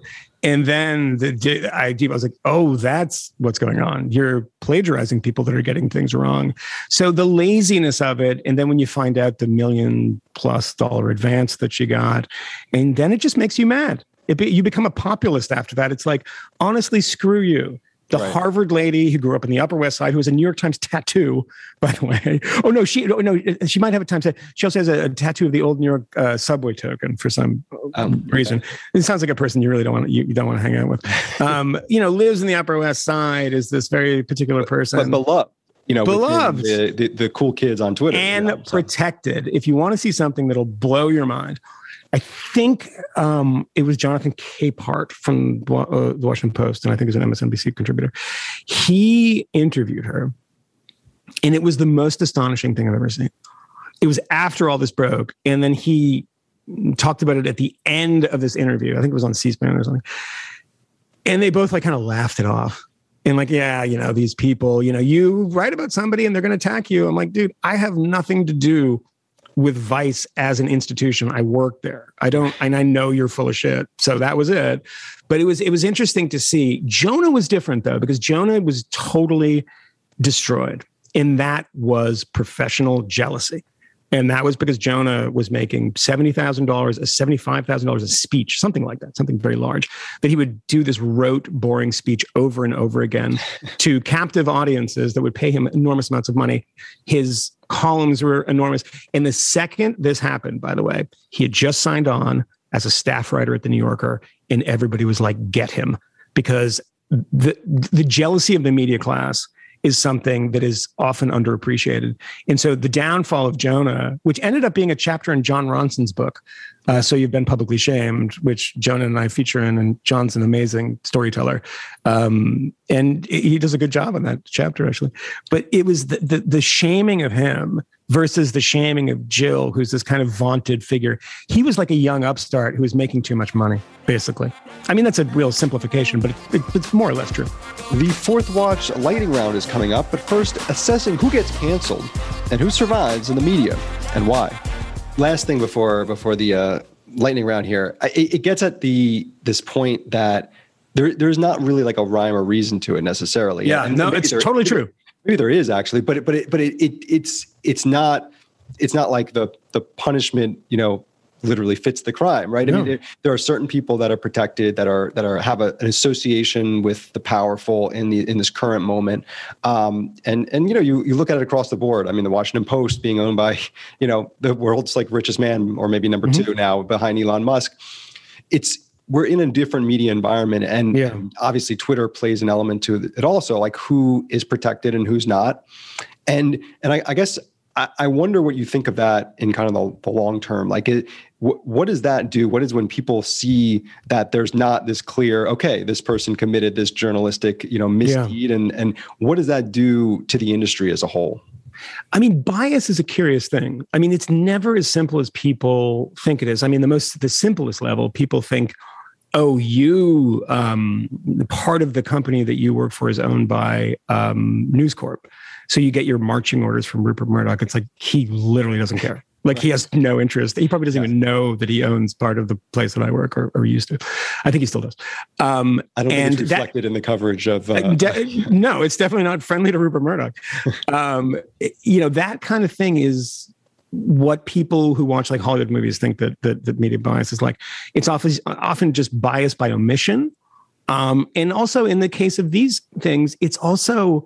And then the I, I was like, oh, that's what's going on. You're plagiarizing people that are getting things wrong. So the laziness of it. And then when you find out the million plus dollar advance that she got, and then it just makes you mad. It be, you become a populist after that. It's like, honestly, screw you. The right. Harvard lady who grew up in the Upper West Side, who has a New York Times tattoo, by the way. Oh no, she no, no she might have a Times. She also has a, a tattoo of the old New York uh, subway token for some um, reason. Okay. It sounds like a person you really don't want to, you, you don't want to hang out with. Um, you know, lives in the Upper West Side, is this very particular person, but beloved. You know, beloved, the, the, the cool kids on Twitter, and you know, so. protected. If you want to see something that'll blow your mind. I think um, it was Jonathan Capehart from uh, the Washington Post, and I think he's an M S N B C contributor. He interviewed her, and it was the most astonishing thing I've ever seen. It was after all this broke, and then he talked about it at the end of this interview. I think it was on C-SPAN or something. And they both like kind of laughed it off. And like, yeah, you know, these people, you know, you write about somebody and they're going to attack you. I'm like, dude, I have nothing to do with Vice as an institution. I work there. I don't, and I know you're full of shit. So that was it. But it was, it was interesting to see. Jonah was different though, because Jonah was totally destroyed. And that was professional jealousy. And that was because Jonah was making seventy thousand dollars, a seventy-five thousand dollars a speech, something like that, something very large, that he would do this rote, boring speech over and over again to captive audiences that would pay him enormous amounts of money. His columns were enormous. And the second this happened, by the way, he had just signed on as a staff writer at the New Yorker, and everybody was like, get him. Because the the jealousy of the media class is something that is often underappreciated. And so the downfall of Jonah, which ended up being a chapter in John Ronson's book, uh, So You've Been Publicly Shamed, which Jonah and I feature in, and John's an amazing storyteller. Um, and he does a good job on that chapter, actually. But it was the, the, the shaming of him versus the shaming of Jill, who's this kind of vaunted figure. He was like a young upstart who was making too much money, basically. I mean, that's a real simplification, but it, it, it's more or less true. The Fourth Watch lightning round is coming up, but first, assessing who gets canceled and who survives in the media and why. Last thing before before the uh, lightning round here, it, it gets at the this point that there there's not really like a rhyme or reason to it necessarily. Yeah, and no, it's there, totally true. Maybe there is actually, but it, but it, but it, it it's it's not it's not like the the punishment, you know, literally fits the crime, right? No. I mean, there, there are certain people that are protected, that are that are have a, an association with the powerful in the in this current moment, um, and and you know, you you look at it across the board. I mean, the Washington Post being owned by, you know, the world's like richest man, or maybe number mm-hmm. two now behind Elon Musk. It's we're in a different media environment, and, yeah. and obviously Twitter plays an element to it also, like who is protected and who's not, and and I, I guess. I wonder what you think of that in kind of the, the long term. Like, it, wh- what does that do? What is when people see that there's not this clear, okay, this person committed this journalistic, you know, misdeed, yeah. and and what does that do to the industry as a whole? I mean, bias is a curious thing. I mean, it's never as simple as people think it is. I mean, the most, the simplest level, people think, oh, you, um, part of the company that you work for is owned by um, News Corp. So you get your marching orders from Rupert Murdoch. It's like, he literally doesn't care. Like, he has no interest. He probably doesn't even know that he owns part of the place that I work, or, or used to. I think he still does. Um, I don't think and it's reflected that, in the coverage of... Uh... De- no, it's definitely not friendly to Rupert Murdoch. um, it, you know, that kind of thing is what people who watch like Hollywood movies think that that, that media bias is like. It's often, often just bias by omission. Um, and also in the case of these things, it's also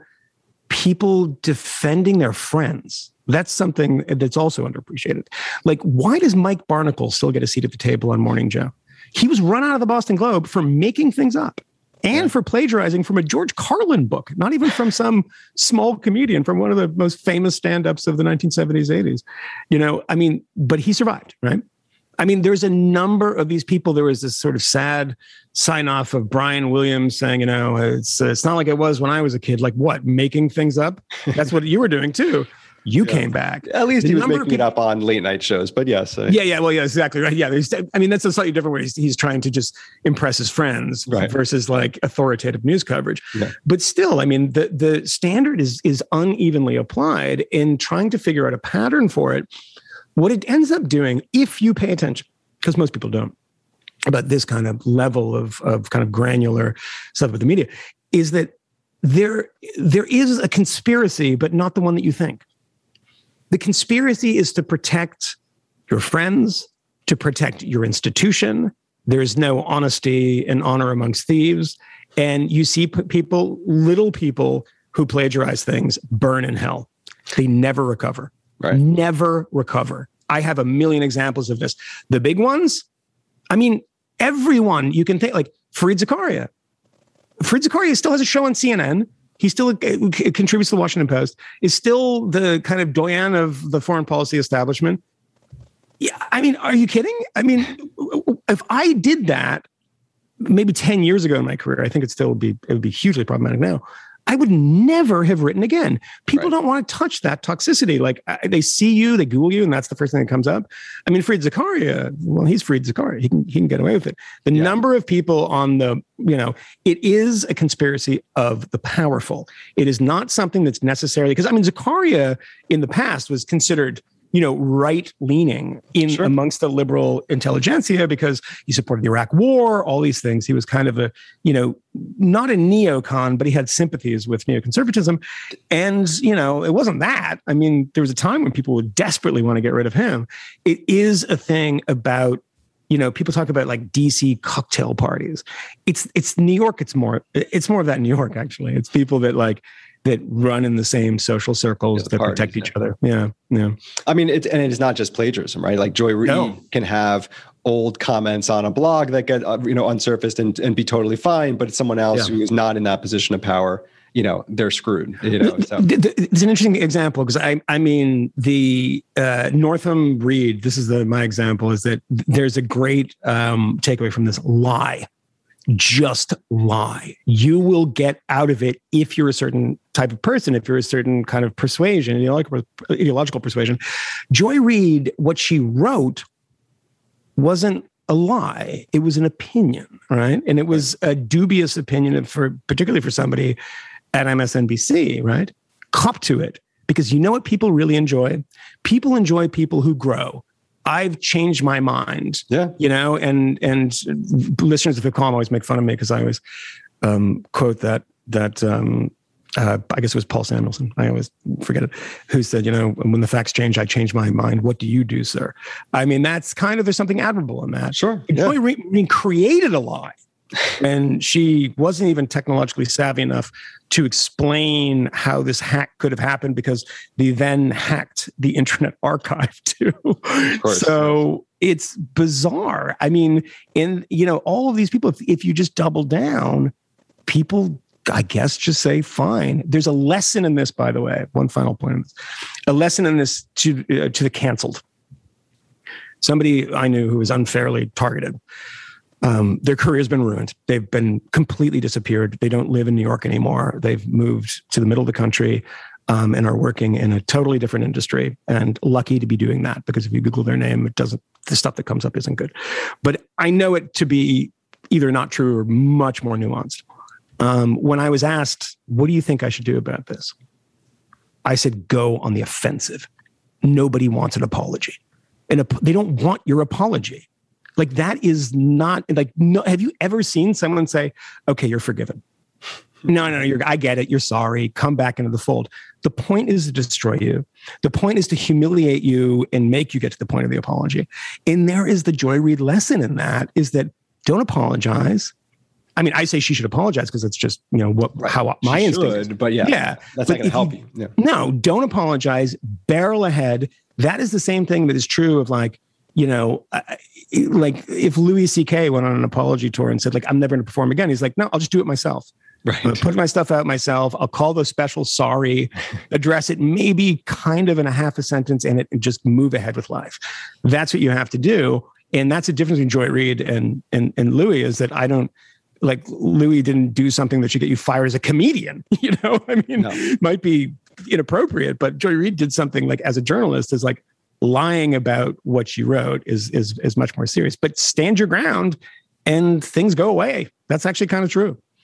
people defending their friends. That's something that's also underappreciated. Like, why does Mike Barnicle still get a seat at the table on Morning Joe? He was run out of the Boston Globe for making things up and yeah. for plagiarizing from a George Carlin book, not even from some small comedian, from one of the most famous stand-ups of the nineteen seventies, eighties. You know, I mean, but he survived, right? I mean, there's a number of these people. There was this sort of sad sign off of Brian Williams saying, you know, it's it's not like it was when I was a kid. Like, what, making things up? That's what you were doing too. You yeah. came back. At least the he was making it up on late night shows, but yes. I... Yeah, yeah, well, yeah, exactly right. Yeah, there's, I mean, that's a slightly different way. He's, he's trying to just impress his friends right. versus like authoritative news coverage. Yeah. But still, I mean, the the standard is is unevenly applied in trying to figure out a pattern for it. What it ends up doing, if you pay attention, because most people don't, about this kind of level of, of kind of granular stuff with the media, is that there, there is a conspiracy, but not the one that you think. The conspiracy is to protect your friends, to protect your institution. There is no honesty and honor amongst thieves. And you see p- people, little people who plagiarize things burn in hell. They never recover. Right. Never recover. I have a million examples of this. The big ones, I mean, everyone you can think, like Fareed Zakaria. Fareed Zakaria still has a show on C N N. He still uh, contributes to the Washington Post, is still the kind of doyen of the foreign policy establishment. Yeah, I mean, are you kidding? I mean, if I did that maybe ten years ago in my career, I think it still would be, it would be hugely problematic now. I would never have written again. People right. don't want to touch that toxicity. Like I, they see you, they Google you, and that's the first thing that comes up. I mean, Fareed Zakaria, well, he's Fareed Zakaria. He can, he can get away with it. The yeah. number of people on the, you know, it is a conspiracy of the powerful. It is not something that's necessarily, because I mean, Zakaria in the past was considered, you know, right-leaning in sure. amongst the liberal intelligentsia because he supported the Iraq War, all these things. He was kind of a, you know, not a neocon, but he had sympathies with neoconservatism. And, you know, it wasn't that. I mean, there was a time when people would desperately want to get rid of him. It is a thing about, you know, people talk about like D C cocktail parties. It's it's New York. It's more, it's more of that in New York, actually. It's people that like, that run in the same social circles yeah, that parties, protect each yeah. other. Yeah. Yeah. I mean, it's, and it's not just plagiarism, right? Like Joy Reid no. can have old comments on a blog that get, uh, you know, unsurfaced and, and be totally fine, but it's someone else yeah. who is not in that position of power, you know, they're screwed, you know. So. It's an interesting example because I, I mean, the uh, Northam Reed, this is the, my example is that there's a great um, takeaway from this lie. Just lie. You will get out of it if you're a certain type of person, if you're a certain kind of persuasion, ideological, ideological persuasion. Joy Reid, what she wrote wasn't a lie. It was an opinion, right? And it was a dubious opinion for, particularly for somebody at M S N B C, right? Cop to it. Because you know what people really enjoy? People enjoy people who grow. I've changed my mind, yeah. you know, and and listeners of the column always make fun of me because I always um, quote that, that um, uh, I guess it was Paul Samuelson, I always forget it, who said, you know, when the facts change, I change my mind. What do you do, sir? I mean, that's kind of, there's something admirable in that. Sure. Joy yeah. Reid created a lie. And she wasn't even technologically savvy enough to explain how this hack could have happened because they then hacked the Internet Archive too. So it's bizarre. I mean, in, you know, all of these people, if, if you just double down, people, I guess, just say, fine. There's a lesson in this, by the way, one final point on this, a lesson in this to, uh, to the canceled. Somebody I knew who was unfairly targeted. Um, their career has been ruined. They've been completely disappeared. They don't live in New York anymore. They've moved to the middle of the country um, and are working in a totally different industry and lucky to be doing that because if you Google their name, it doesn't, the stuff that comes up isn't good. But I know it to be either not true or much more nuanced. Um, when I was asked, what do you think I should do about this? I said, go on the offensive. Nobody wants an apology. And a, they don't want your apology. Like that is not like, no, have you ever seen someone say, okay, you're forgiven? No, no, no, you're, I get it. You're sorry. Come back into the fold. The point is to destroy you. The point is to humiliate you and make you get to the point of the apology. And there is the Joy Reid lesson in that is that don't apologize. I mean, I say she should apologize because it's just, you know, what, right. how my she instinct should, is. But yeah, yeah, that's not going to help you. you. Yeah. No, don't apologize. Barrel ahead. That is the same thing that is true of like, you know, uh, like if Louis C K went on an apology tour and said, like, I'm never going to perform again. He's like, no, I'll just do it myself. Right. I'm going to put my stuff out myself. I'll call the special sorry, address it maybe kind of in a half a sentence and it and just move ahead with life. That's what you have to do. And that's the difference between Joy Reid and, and, and Louis is that I don't, like Louis didn't do something that should get you fired as a comedian. You know, I mean, no. might be inappropriate, but Joy Reid did something like as a journalist is like, lying about what she wrote is, is, is much more serious, but stand your ground and things go away. That's actually kind of true.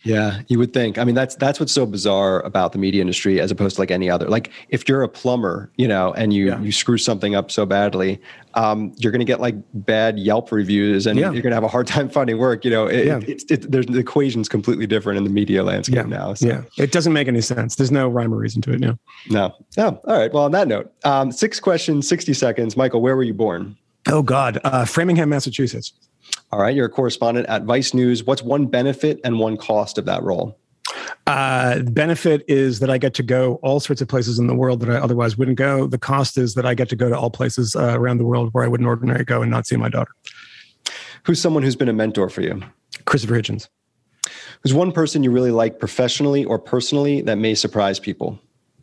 Yeah, you would think. I mean, that's that's what's so bizarre about the media industry as opposed to like any other. Like if you're a plumber, you know, and you yeah. you screw something up so badly, um, you're going to get like bad Yelp reviews, and yeah. you're going to have a hard time finding work. You know, it, yeah. it, it, it, there's the equation's completely different in the media landscape yeah. now. So. Yeah, it doesn't make any sense. There's no rhyme or reason to it now. No. Oh, all right. Well, on that note, um, six questions, sixty seconds. Michael, where were you born? Oh God, uh, Framingham, Massachusetts. All right, you're a correspondent at Vice News. What's one benefit and one cost of that role? Uh, benefit is that I get to go all sorts of places in the world that I otherwise wouldn't go. The cost is that I get to go to all places uh, around the world where I wouldn't ordinarily go and not see my daughter. Who's someone who's been a mentor for you? Christopher Hitchens. Who's one person you really like professionally or personally that may surprise people?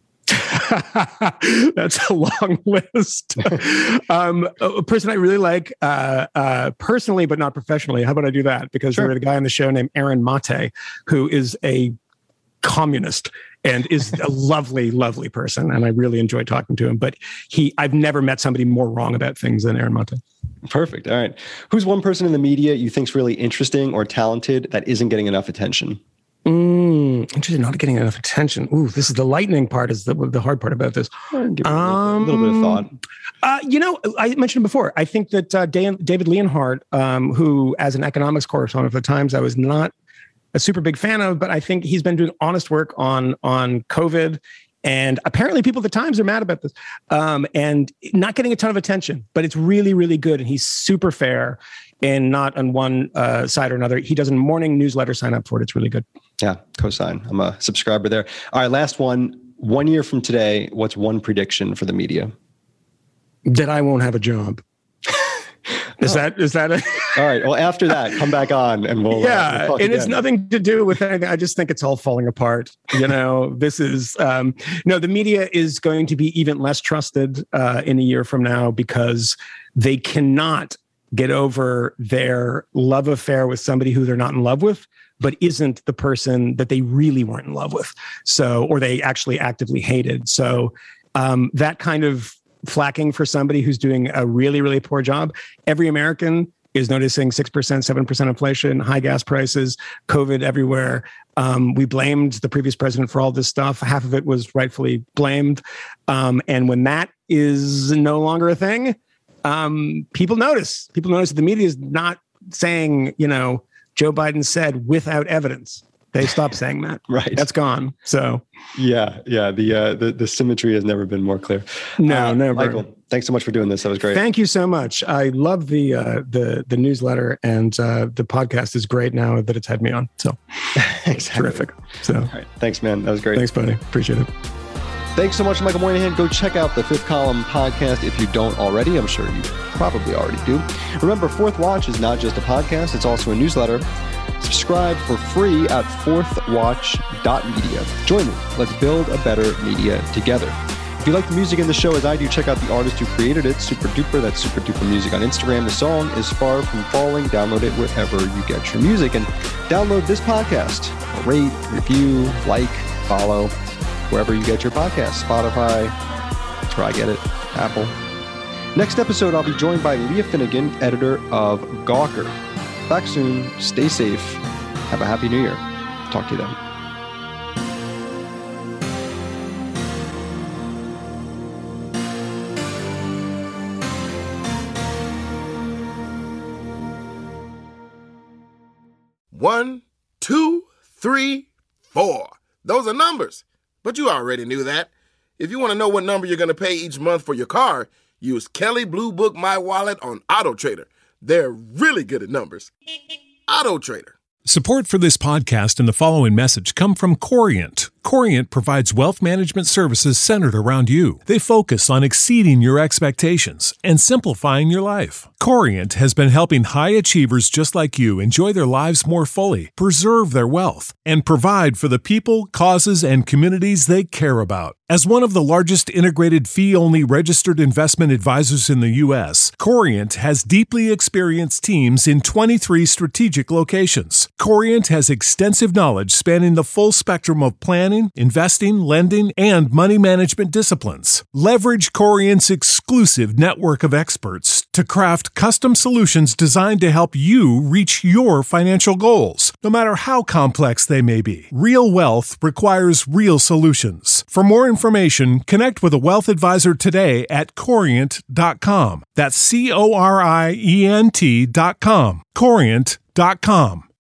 That's a long list. um, a person I really like uh, uh, personally, but not professionally. How about I do that? Because sure. There's a guy on the show named Aaron Mate, who is a communist and is a lovely, lovely person. And I really enjoy talking to him. But he, I've never met somebody more wrong about things than Aaron Mate. Perfect. All right. Who's one person in the media you think's really interesting or talented that isn't getting enough attention? Mm, interested, not getting enough attention. Ooh, this is the lightning part. Is the the hard part about this? Give it um, a little, little bit of thought. Uh, you know, I mentioned before. I think that uh, Dan, David Leonhardt, um, who, as an economics correspondent for the Times, I was not a super big fan of, but I think he's been doing honest work on on COVID. And apparently, people at the Times are mad about this, um, and not getting a ton of attention. But it's really, really good, and he's super fair. And not on one uh, side or another. He does a morning newsletter. Sign up for it. It's really good. Yeah, cosign. I'm a subscriber there. All right, last one. One year from today, what's one prediction for the media? That I won't have a job. Is oh. that is that a all right? Well, after that, come back on and we'll yeah. Uh, we'll and it's nothing to do with anything. I just think it's all falling apart. You know, this is um, no. The media is going to be even less trusted uh, in a year from now because they cannot get over their love affair with somebody who they're not in love with, but isn't the person that they really weren't in love with. So, or they actually actively hated. So um, that kind of flacking for somebody who's doing a really, really poor job. Every American is noticing six percent, seven percent inflation, high gas prices, COVID everywhere. Um, we blamed the previous president for all this stuff. Half of it was rightfully blamed. Um, and when that is no longer a thing, Um, people notice. People notice that the media is not saying, you know, Joe Biden said without evidence. They stopped saying that. Right. That's gone. So yeah, yeah. The uh, the the symmetry has never been more clear. No, uh, never. Michael, thanks so much for doing this. That was great. Thank you so much. I love the uh, the the newsletter, and uh, the podcast is great now that it's had me on. So exactly. Terrific. So all right. Thanks, man. That was great. Thanks, buddy. Appreciate it. Thanks so much, Michael Moynihan. Go check out the Fifth Column podcast if you don't already. I'm sure you probably already do. Remember, Fourth Watch is not just a podcast, it's also a newsletter. Subscribe for free at fourth watch dot media. Join me. Let's build a better media together. If you like the music in the show as I do, check out the artist who created it, Super Duper. That's Super Duper Music on Instagram. The song is Far From Falling. Download it wherever you get your music. And download this podcast. Rate, review, like, follow, wherever you get your podcasts. Spotify, that's where I get it, Apple. Next episode, I'll be joined by Leah Finnegan, editor of Gawker. Back soon. Stay safe. Have a happy new year. Talk to you then. One, two, three, four. Those are numbers. But you already knew that. If you want to know what number you're going to pay each month for your car, use Kelley Blue Book My Wallet on AutoTrader. They're really good at numbers. AutoTrader. Support for this podcast and the following message come from Corient. Corient provides wealth management services centered around you. They focus on exceeding your expectations and simplifying your life. Corient has been helping high achievers just like you enjoy their lives more fully, preserve their wealth, and provide for the people, causes, and communities they care about. As one of the largest integrated fee-only registered investment advisors in the U S, Corient has deeply experienced teams in twenty-three strategic locations. Corient has extensive knowledge spanning the full spectrum of plan planning, investing, lending, and money management disciplines. Leverage Corient's exclusive network of experts to craft custom solutions designed to help you reach your financial goals, no matter how complex they may be. Real wealth requires real solutions. For more information, connect with a wealth advisor today at corient dot com. That's C O R I E N T dot com. corient dot com.